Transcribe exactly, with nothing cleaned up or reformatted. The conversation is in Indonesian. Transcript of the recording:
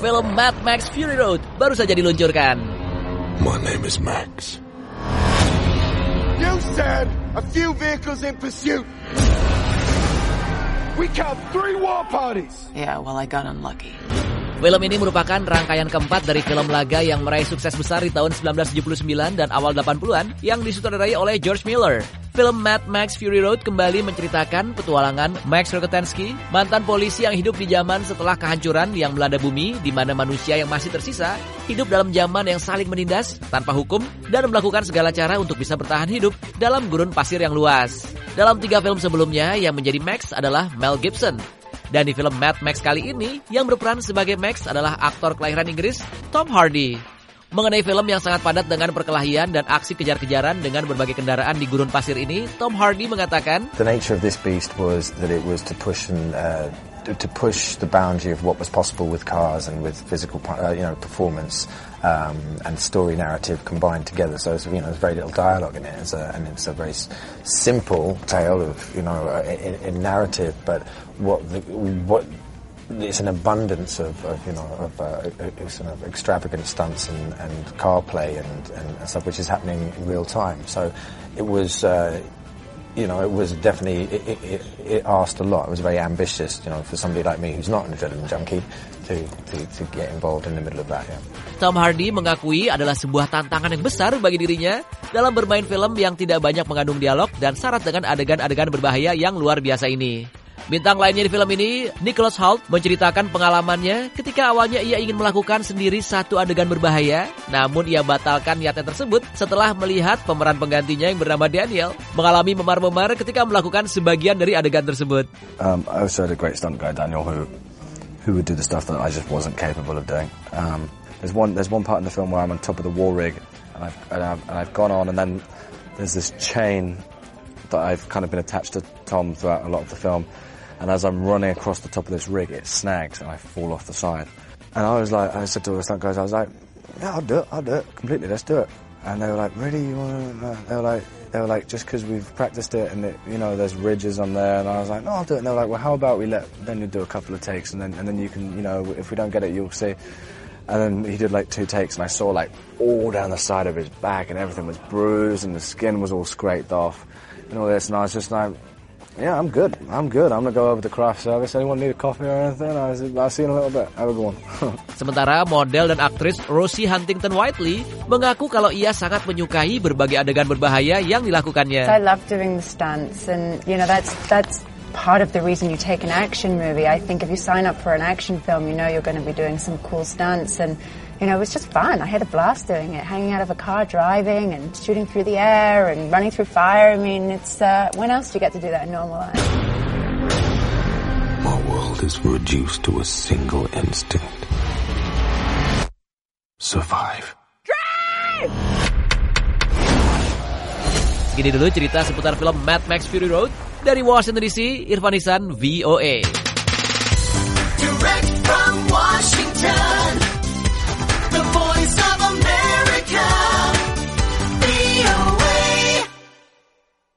film Mad Max Fury Road baru saja diluncurkan. My name is Max. You said a few vehicles in pursuit. We count three war parties. Yeah, well, I got unlucky. Film ini merupakan rangkaian keempat dari film laga yang meraih sukses besar di tahun sembilan belas tujuh puluh sembilan dan awal delapan puluhan yang disutradarai oleh George Miller. Film Mad Max Fury Road kembali menceritakan petualangan Max Rokitansky, mantan polisi yang hidup di zaman setelah kehancuran yang melanda bumi, di mana manusia yang masih tersisa hidup dalam zaman yang saling menindas tanpa hukum dan melakukan segala cara untuk bisa bertahan hidup dalam gurun pasir yang luas. Dalam tiga film sebelumnya, yang menjadi Max adalah Mel Gibson. Dan di film Mad Max kali ini, yang berperan sebagai Max adalah aktor kelahiran Inggris, Tom Hardy. Mengenai film yang sangat padat dengan perkelahian dan aksi kejar-kejaran dengan berbagai kendaraan di gurun pasir ini, Tom Hardy mengatakan, The nature of this beast was that it was to push and uh, to push the boundary of what was possible with cars and with physical, uh, you know, performance um, and story narrative combined together. So it's, you know, there's very little dialogue in it, it's a, and it's a very simple tale of, you know, in, in narrative, but what the, what. It's an abundance of, of you know, of uh, sort of extravagant stunts and, and car play and, and stuff, which is happening in real time. So it was, uh, you know, it was definitely, it, it, it asked a lot. It was very ambitious, you know, for somebody like me who's not an adrenaline junkie to, to, to get involved in the middle of that. Yeah. Tom Hardy mengakui adalah sebuah tantangan yang besar bagi dirinya dalam bermain film yang tidak banyak mengandung dialog dan syarat dengan adegan-adegan berbahaya yang luar biasa ini. Bintang lainnya di film ini, Nicholas Hoult menceritakan pengalamannya ketika awalnya ia ingin melakukan sendiri satu adegan berbahaya, namun ia batalkan niatnya tersebut setelah melihat pemeran penggantinya yang bernama Daniel mengalami memar-memar ketika melakukan sebagian dari adegan tersebut. Um, I also had a great stunt guy, Daniel, who who would do the stuff that I just wasn't capable of doing. Um, there's one there's one part in the film where I'm on top of the war rig, and I've, and I've, and I've gone on, and then there's this chain that I've kind of been attached to Tom throughout a lot of the film. And as I'm running across the top of this rig, it snags and I fall off the side. And I was like, I said to the stunt guys, I was like, yeah, I'll do it, I'll do it, completely, let's do it. And they were like, really, you want to? They were like, they were like, just because we've practiced it and it, you know, there's ridges on there. And I was like, no, I'll do it. And they were like, well, how about we let then you do a couple of takes and then and then you can, you know, if we don't get it, you'll see. And then he did like two takes, and I saw like all down the side of his back, and everything was bruised, and the skin was all scraped off, and all this. And I was just like, yeah, I'm good. I'm good. I'm going to go over to craft service. Anyone need a coffee or anything? I said, I'll see you in a little bit. Have a good one. Sementara model dan aktris Rosie Huntington-Whiteley mengaku kalau ia sangat menyukai berbagai adegan berbahaya yang dilakukannya. I love doing the stunts, and you know that's that's part of the reason you take an action movie. I think if you sign up for an action film, you know you're going to be doing some cool stunts, and you know, it was just fun. I had a blast doing it, hanging out of a car, driving and shooting through the air and running through fire. I mean, it's, uh, when else do you get to do that in normal life? My world is reduced to a single instinct. Survive. Drive! Segini dulu cerita seputar film Mad Max Fury Road. Dari Washington D C, Irfan Ihsan, V O A.